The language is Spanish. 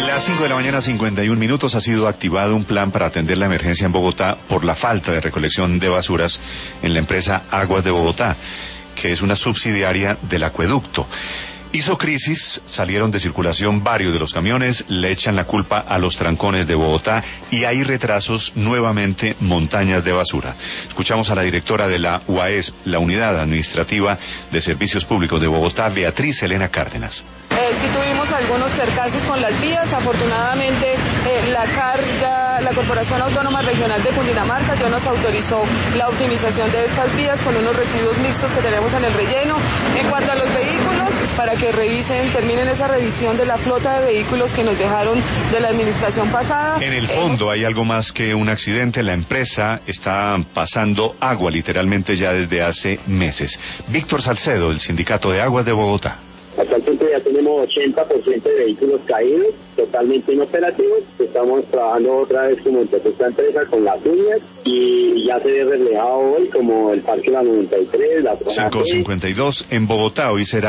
Las 5 de la mañana, 51 minutos, ha sido activado un plan para atender la emergencia en Bogotá por la falta de recolección de basuras en la empresa Aguas de Bogotá, que es una subsidiaria del acueducto. Hizo crisis, salieron de circulación varios de los camiones, le echan la culpa a los trancones de Bogotá y hay retrasos, nuevamente montañas de basura. Escuchamos a la directora de la UAESP, la Unidad Administrativa de Servicios Públicos de Bogotá, Beatriz Elena Cárdenas. Sí tuvimos algunos percances con las vías, afortunadamente la Corporación Autónoma Regional de Cundinamarca ya nos autorizó la optimización de estas vías con unos residuos mixtos que tenemos en el relleno. En cuanto a los vehículos, para que terminen esa revisión de la flota de vehículos que nos dejaron de la administración pasada. En el fondo hay algo más que un accidente, la empresa está pasando agua literalmente ya desde hace meses. Víctor Salcedo, del Sindicato de Aguas de Bogotá. Hasta el punto ya tenemos 80% de vehículos caídos, totalmente inoperativos. Estamos trabajando otra vez como entre esta empresa con las uñas y ya se ve reflejado hoy como el Parque La 93, la zona 552 en Bogotá, hoy será